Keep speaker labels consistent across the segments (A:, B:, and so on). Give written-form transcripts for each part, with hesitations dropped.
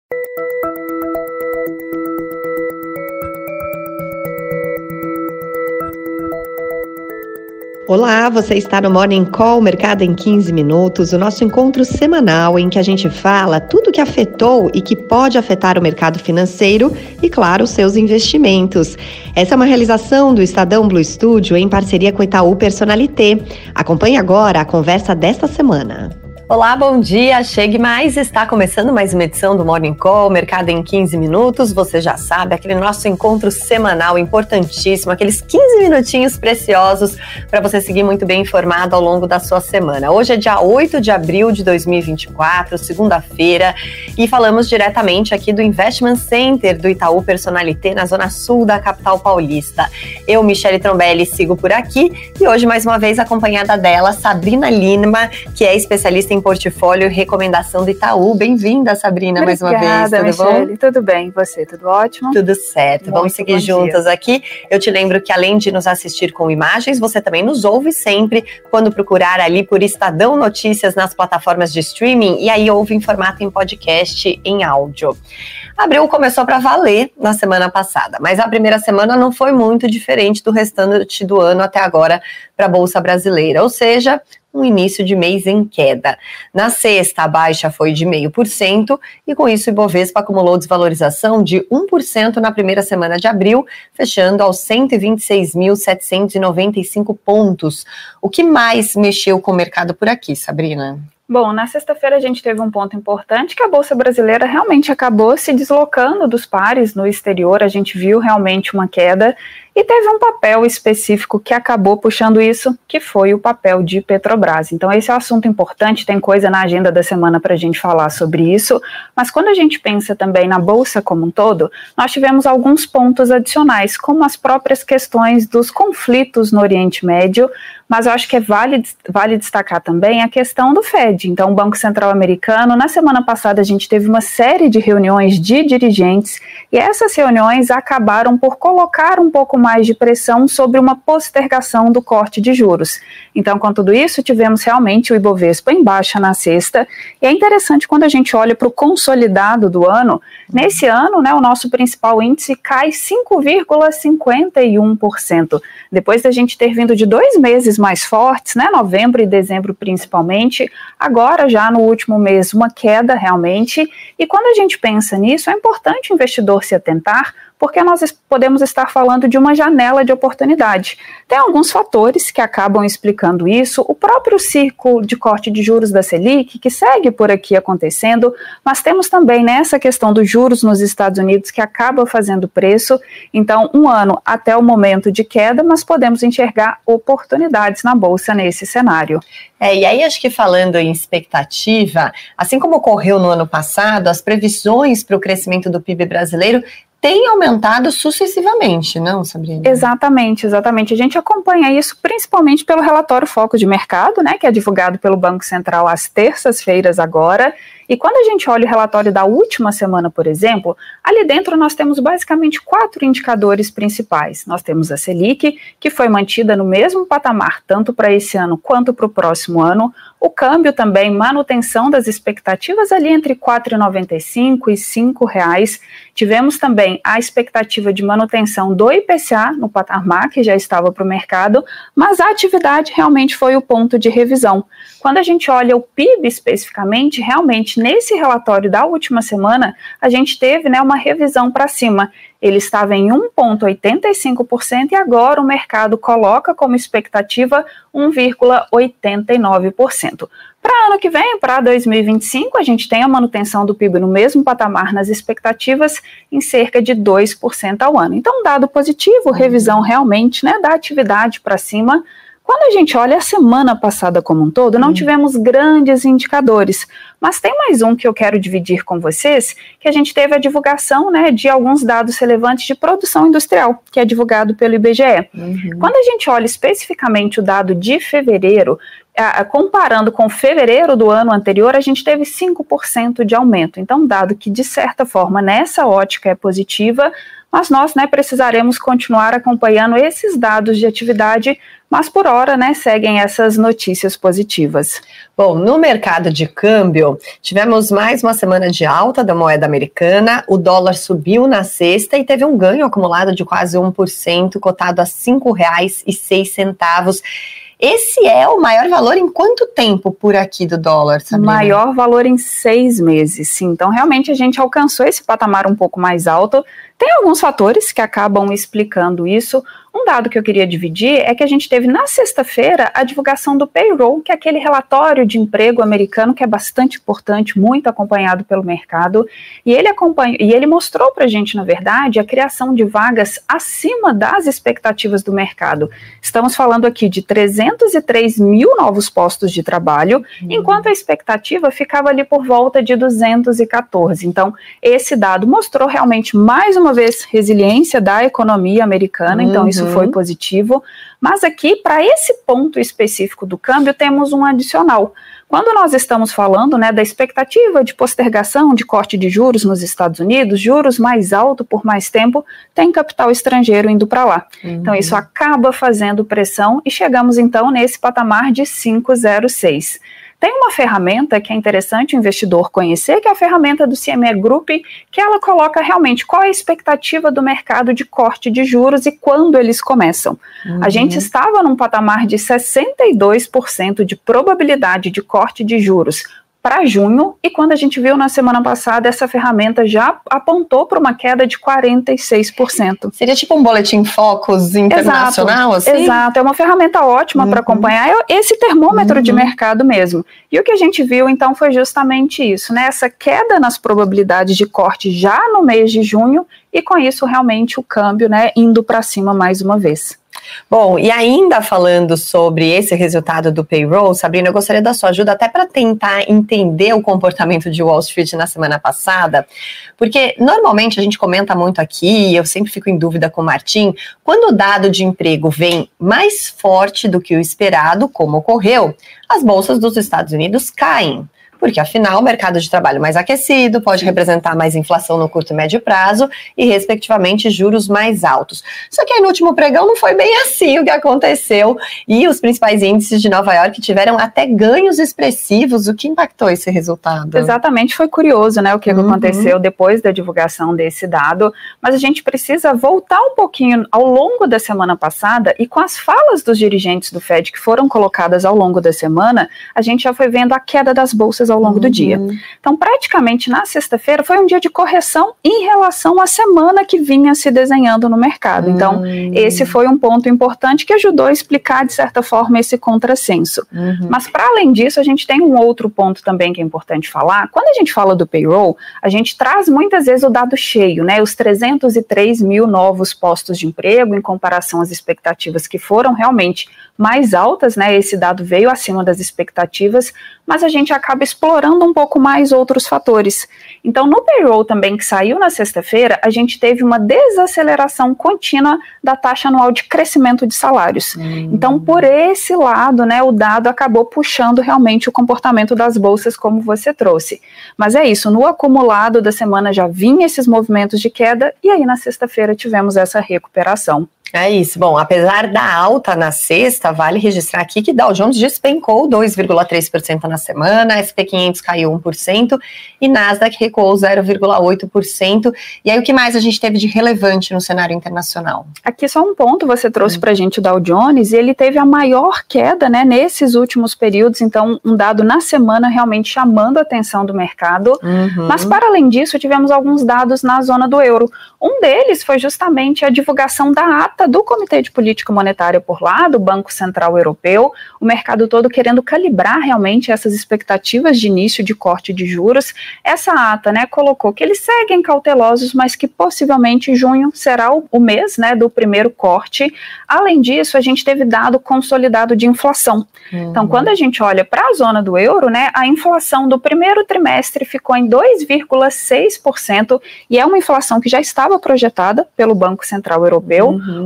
A: Olá, você está no Morning Call Mercado em 15 Minutos, o nosso encontro semanal em que a gente fala tudo que afetou e que pode afetar o mercado financeiro e, claro, seus investimentos. Essa é uma realização do Estadão Blue Studio em parceria com Itaú Personalité. Acompanhe agora a conversa desta semana. Olá, bom dia, chegue mais, está começando mais uma edição do Morning Call, Mercado em 15 Minutos, você já sabe, aquele nosso encontro semanal importantíssimo, aqueles 15 minutinhos preciosos para você seguir muito bem informado ao longo da sua semana. Hoje é dia 8 de abril de 2024, segunda-feira, e falamos diretamente aqui do Investment Center do Itaú Personalité, na zona sul da capital paulista. Eu, Michele Trombelli, sigo por aqui e hoje mais uma vez acompanhada dela, Sabrina Lima, que é especialista em portfólio e recomendação do Itaú. Bem-vinda, Sabrina, mais uma vez. Tudo
B: Michele,
A: bom?
B: Tudo bem, e você? Tudo ótimo?
A: Tudo certo. Vamos seguir juntas aqui. Eu te lembro que além de nos assistir com imagens, você também nos ouve sempre quando procurar ali por Estadão Notícias nas plataformas de streaming e aí ouve em formato em podcast em áudio. Abril começou para valer na semana passada, mas a primeira semana não foi muito diferente do restante do ano até agora para a Bolsa Brasileira, ou seja, um início de mês em queda. Na sexta, a baixa foi de 0,5% e com isso o Ibovespa acumulou desvalorização de 1% na primeira semana de abril, fechando aos 126.795 pontos. O que mais mexeu com o mercado por aqui, Sabrina?
B: Bom, na sexta-feira a gente teve um ponto importante que a Bolsa Brasileira realmente acabou se deslocando dos pares no exterior, a gente viu realmente uma queda e teve um papel específico que acabou puxando isso, que foi o papel de Petrobras. Então esse é um assunto importante, tem coisa na agenda da semana para a gente falar sobre isso, mas quando a gente pensa também na Bolsa como um todo, nós tivemos alguns pontos adicionais, como as próprias questões dos conflitos no Oriente Médio, mas eu acho que vale destacar também a questão do Fed. Então, o Banco Central Americano, na semana passada a gente teve uma série de reuniões de dirigentes e essas reuniões acabaram por colocar um pouco mais de pressão sobre uma postergação do corte de juros. Então, com tudo isso, tivemos realmente o Ibovespa em baixa na sexta e é interessante quando a gente olha para o consolidado do ano, nesse ano, né, o nosso principal índice cai 5,51%. Depois da gente ter vindo de 2 meses mais fortes, né, novembro e dezembro principalmente, agora já no último mês uma queda realmente, e quando a gente pensa nisso, é importante o investidor se atentar, porque nós podemos estar falando de uma janela de oportunidade. Tem alguns fatores que acabam explicando isso, o próprio ciclo de corte de juros da Selic, que segue por aqui acontecendo, mas temos também nessa questão dos juros nos Estados Unidos, que acaba fazendo preço, então um ano até o momento de queda, mas podemos enxergar oportunidades na Bolsa nesse cenário.
A: E aí acho que falando em expectativa, assim como ocorreu no ano passado, as previsões para o crescimento do PIB brasileiro tem aumentado sucessivamente, não, Sabrina?
B: Exatamente. A gente acompanha isso principalmente pelo relatório Foco de Mercado, né, que é divulgado pelo Banco Central às terças-feiras agora. E quando a gente olha o relatório da última semana, por exemplo, ali dentro nós temos basicamente 4 indicadores principais. Nós temos a Selic, que foi mantida no mesmo patamar, tanto para esse ano quanto para o próximo ano. O câmbio também, manutenção das expectativas ali entre R$ 4,95 e R$ 5,00. Tivemos também a expectativa de manutenção do IPCA no patamar que já estava para o mercado, mas a atividade realmente foi o ponto de revisão. Quando a gente olha o PIB especificamente, realmente nesse relatório da última semana, a gente teve, né, uma revisão para cima. Ele estava em 1,85% e agora o mercado coloca como expectativa 1,89%. Para ano que vem, para 2025, a gente tem a manutenção do PIB no mesmo patamar nas expectativas em cerca de 2% ao ano. Então, dado positivo, revisão realmente, né, da atividade para cima. Quando a gente olha a semana passada como um todo, não tivemos grandes indicadores, mas tem mais um que eu quero dividir com vocês, que a gente teve a divulgação, né, de alguns dados relevantes de produção industrial, que é divulgado pelo IBGE. Quando a gente olha especificamente o dado de fevereiro, comparando com fevereiro do ano anterior, a gente teve 5% de aumento. Então, dado que, de certa forma, nessa ótica é positiva, mas nós, precisaremos continuar acompanhando esses dados de atividade, mas por hora, seguem essas notícias positivas.
A: Bom, no mercado de câmbio, tivemos mais uma semana de alta da moeda americana, o dólar subiu na sexta e teve um ganho acumulado de quase 1%, cotado a R$ 5,06. Esse é o maior valor em quanto tempo por aqui do dólar, Sabrina?
B: Maior valor em 6 meses, sim. Então, realmente, a gente alcançou esse patamar um pouco mais alto. Tem alguns fatores que acabam explicando isso. Um dado que eu queria dividir é que a gente teve na sexta-feira a divulgação do payroll, que é aquele relatório de emprego americano que é bastante importante, muito acompanhado pelo mercado, e ele mostrou para a gente, na verdade, a criação de vagas acima das expectativas do mercado. Estamos falando aqui de 303 mil novos postos de trabalho, enquanto a expectativa ficava ali por volta de 214. Então, esse dado mostrou realmente, mais uma vez, resiliência da economia americana, então isso foi positivo, mas aqui, para esse ponto específico do câmbio, temos um adicional. Quando nós estamos falando, da expectativa de postergação de corte de juros nos Estados Unidos, juros mais altos por mais tempo, tem capital estrangeiro indo para lá. Então, isso acaba fazendo pressão e chegamos, então, nesse patamar de 5,06. Tem uma ferramenta que é interessante o investidor conhecer, que é a ferramenta do CME Group, que ela coloca realmente qual é a expectativa do mercado de corte de juros e quando eles começam. A gente estava num patamar de 62% de probabilidade de corte de juros para junho, e quando a gente viu na semana passada, essa ferramenta já apontou para uma queda de 46%.
A: Seria tipo um boletim Focus internacional, assim?
B: Exato, é uma ferramenta ótima para acompanhar esse termômetro de mercado mesmo. E o que a gente viu, então, foi justamente isso, essa queda nas probabilidades de corte já no mês de junho, e com isso, realmente, o câmbio, indo para cima mais uma vez.
A: Bom, e ainda falando sobre esse resultado do payroll, Sabrina, eu gostaria da sua ajuda até para tentar entender o comportamento de Wall Street na semana passada, porque normalmente a gente comenta muito aqui, eu sempre fico em dúvida com o Martim, quando o dado de emprego vem mais forte do que o esperado, como ocorreu, as bolsas dos Estados Unidos caem. Porque, afinal, o mercado de trabalho mais aquecido pode representar mais inflação no curto e médio prazo e, respectivamente, juros mais altos. Só que aí no último pregão não foi bem assim o que aconteceu e os principais índices de Nova York tiveram até ganhos expressivos. O que impactou esse resultado?
B: Exatamente, foi curioso, o que aconteceu depois da divulgação desse dado, mas a gente precisa voltar um pouquinho ao longo da semana passada e com as falas dos dirigentes do Fed que foram colocadas ao longo da semana, a gente já foi vendo a queda das bolsas ao longo do dia. Então, praticamente na sexta-feira foi um dia de correção em relação à semana que vinha se desenhando no mercado. Então, esse foi um ponto importante que ajudou a explicar, de certa forma, esse contrassenso. Mas, para além disso, a gente tem um outro ponto também que é importante falar. Quando a gente fala do payroll, a gente traz muitas vezes o dado cheio, os 303 mil novos postos de emprego em comparação às expectativas que foram realmente mais altas, esse dado veio acima das expectativas, mas a gente acaba explorando um pouco mais outros fatores. Então, no payroll também que saiu na sexta-feira, a gente teve uma desaceleração contínua da taxa anual de crescimento de salários. Então, por esse lado, o dado acabou puxando realmente o comportamento das bolsas, como você trouxe. Mas é isso, no acumulado da semana já vinha esses movimentos de queda, e aí na sexta-feira tivemos essa recuperação.
A: É isso. Bom, apesar da alta na sexta, vale registrar aqui que Dow Jones despencou 2,3% na semana, S&P 500 caiu 1% e Nasdaq recuou 0,8%. E aí, o que mais a gente teve de relevante no cenário internacional?
B: Aqui só um ponto, você trouxe para a gente o Dow Jones, e ele teve a maior queda, nesses últimos períodos, então um dado na semana realmente chamando a atenção do mercado. Mas, para além disso, tivemos alguns dados na zona do euro. Um deles foi justamente a divulgação da ata do Comitê de Política Monetária por lá, do Banco Central Europeu, o mercado todo querendo calibrar realmente essas expectativas de início de corte de juros. Essa ata, colocou que eles seguem cautelosos, mas que possivelmente junho será o mês, do primeiro corte. Além disso, a gente teve dado consolidado de inflação. Então, quando a gente olha para a zona do euro, a inflação do primeiro trimestre ficou em 2,6%, e é uma inflação que já estava projetada pelo Banco Central Europeu.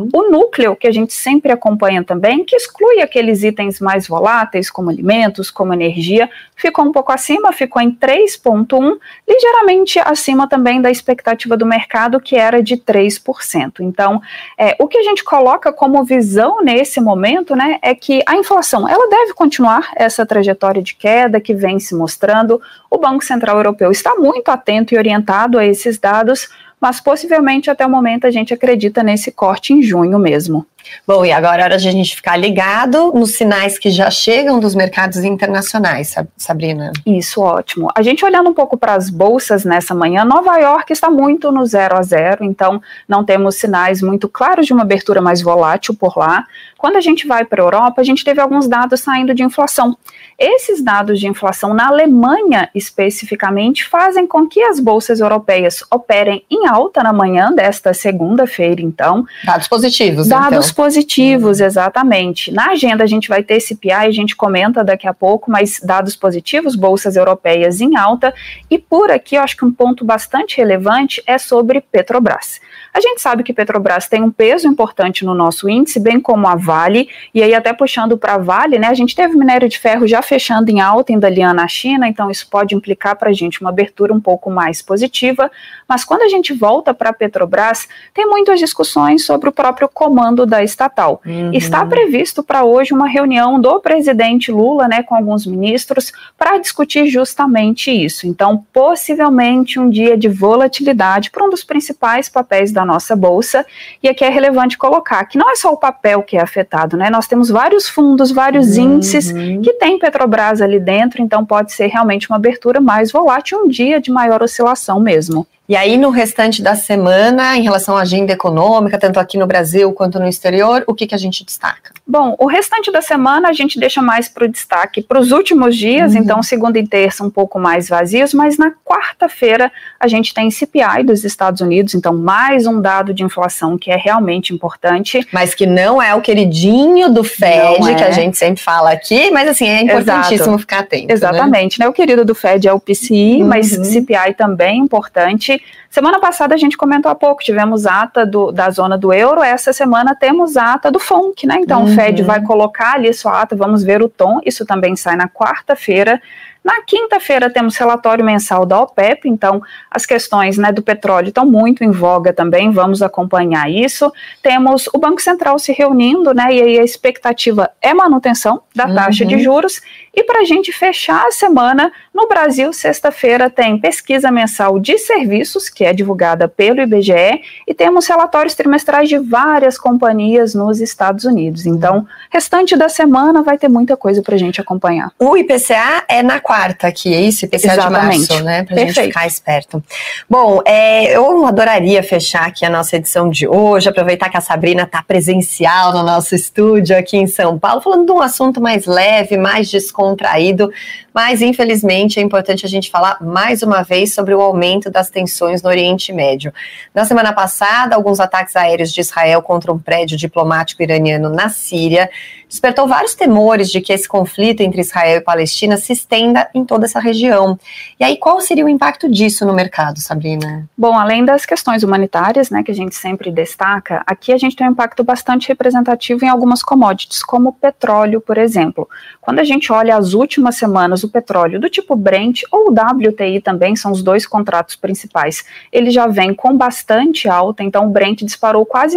B: O núcleo, que a gente sempre acompanha também, que exclui aqueles itens mais voláteis, como alimentos, como energia, ficou um pouco acima, ficou em 3,1%, ligeiramente acima também da expectativa do mercado, que era de 3%. Então, o que a gente coloca como visão nesse momento, né, é que a inflação, ela deve continuar essa trajetória de queda que vem se mostrando. O Banco Central Europeu está muito atento e orientado a esses dados, mas possivelmente até o momento a gente acredita nesse corte em junho mesmo.
A: Bom, e agora é hora de a gente ficar ligado nos sinais que já chegam dos mercados internacionais, Sabrina.
B: Isso, ótimo. A gente olhando um pouco para as bolsas nessa manhã, Nova York está muito no 0 a 0, então não temos sinais muito claros de uma abertura mais volátil por lá. Quando a gente vai para a Europa, a gente teve alguns dados saindo de inflação. Esses dados de inflação na Alemanha, especificamente, fazem com que as bolsas europeias operem em alta na manhã desta segunda-feira, então.
A: Dados positivos,
B: positivos, exatamente. Na agenda a gente vai ter CPI, a gente comenta daqui a pouco, mas dados positivos, bolsas europeias em alta. E por aqui, eu acho que um ponto bastante relevante é sobre Petrobras. A gente sabe que Petrobras tem um peso importante no nosso índice, bem como a Vale, e aí até puxando para a Vale, né, a gente teve minério de ferro já fechando em alta em Dalian na China, então isso pode implicar para a gente uma abertura um pouco mais positiva, mas quando a gente volta para a Petrobras, tem muitas discussões sobre o próprio comando da estatal. Está previsto para hoje uma reunião do presidente Lula, né, com alguns ministros, para discutir justamente isso. Então, possivelmente um dia de volatilidade para um dos principais papéis da nossa bolsa, e aqui é relevante colocar que não é só o papel que é afetado, né? Nós temos vários fundos, vários índices que tem Petrobras ali dentro, então pode ser realmente uma abertura mais volátil, um dia de maior oscilação mesmo.
A: E aí, no restante da semana, em relação à agenda econômica, tanto aqui no Brasil quanto no exterior, o que a gente destaca?
B: Bom, o restante da semana a gente deixa mais para o destaque para os últimos dias, então segunda e terça um pouco mais vazios, mas na quarta-feira a gente tem CPI dos Estados Unidos, então mais um dado de inflação que é realmente importante.
A: Mas que não é o queridinho do Fed, que a gente sempre fala aqui, mas assim, é importantíssimo ficar atento.
B: Exatamente, né? O querido do Fed é o PCI, mas CPI também é importante. Semana passada a gente comentou há pouco, tivemos ata da zona do euro, essa semana temos ata do FONC, né? Então o Fed vai colocar ali sua ata, vamos ver o tom, isso também sai na quarta-feira. Na quinta-feira temos relatório mensal da OPEP, então as questões, né, do petróleo estão muito em voga também, vamos acompanhar isso. Temos o Banco Central se reunindo, né, e aí a expectativa é manutenção da taxa de juros. E para a gente fechar a semana, no Brasil, sexta-feira tem pesquisa mensal de serviços, que é divulgada pelo IBGE, e temos relatórios trimestrais de várias companhias nos Estados Unidos. Então, restante da semana vai ter muita coisa para a gente acompanhar.
A: O IPCA é na quarta aqui, é isso? IPCA de março, né? Pra gente ficar esperto. Bom, eu adoraria fechar aqui a nossa edição de hoje, aproveitar que a Sabrina tá presencial no nosso estúdio aqui em São Paulo, falando de um assunto mais leve, mais descontraído, mas infelizmente é importante a gente falar mais uma vez sobre o aumento das tensões no Oriente Médio. Na semana passada, alguns ataques aéreos de Israel contra um prédio diplomático iraniano na Síria despertou vários temores de que esse conflito entre Israel e Palestina se estenda em toda essa região. E aí, qual seria o impacto disso no mercado, Sabrina?
B: Bom, além das questões humanitárias, né, que a gente sempre destaca, aqui a gente tem um impacto bastante representativo em algumas commodities, como o petróleo, por exemplo. Quando a gente olha as últimas semanas, o petróleo do tipo Brent ou o WTI também, são os dois contratos principais, ele já vem com bastante alta, então o Brent disparou quase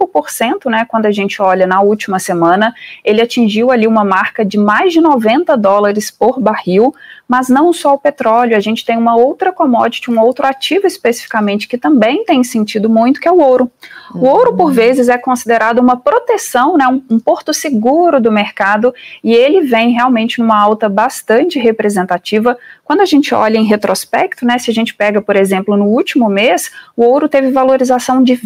B: 5%, né, quando a gente olha na última semana, ele atingiu ali uma marca de mais de $90 por barril, mas não só o petróleo, a gente tem uma outra commodity, um outro ativo especificamente que também tem sentido muito, que é o ouro. O ouro, por vezes, é considerado uma proteção, né, um porto seguro do mercado, e ele vem realmente numa alta bastante representativa. Quando a gente olha em retrospecto, né, se a gente pega, por exemplo, no último mês, o ouro teve valorização de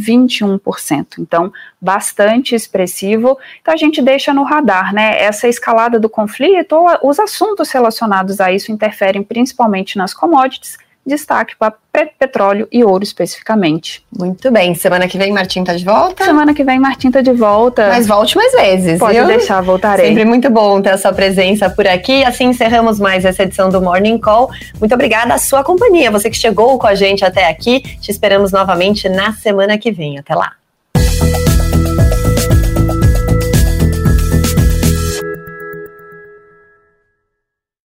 B: 21%, então bastante expressivo. Então a gente deixa no radar, né, essa escalada do conflito, ou os assuntos relacionados a isso interferem principalmente nas commodities, destaque para petróleo e ouro especificamente.
A: Muito bem, semana que vem Martim tá de volta?
B: Semana que vem Martim tá de volta.
A: Mas volte mais vezes,
B: Pode deixar, voltarei.
A: Sempre muito bom ter a sua presença por aqui. Assim encerramos mais essa edição do Morning Call. Muito obrigada à sua companhia, você que chegou com a gente até aqui. Te esperamos novamente na semana que vem. Até lá.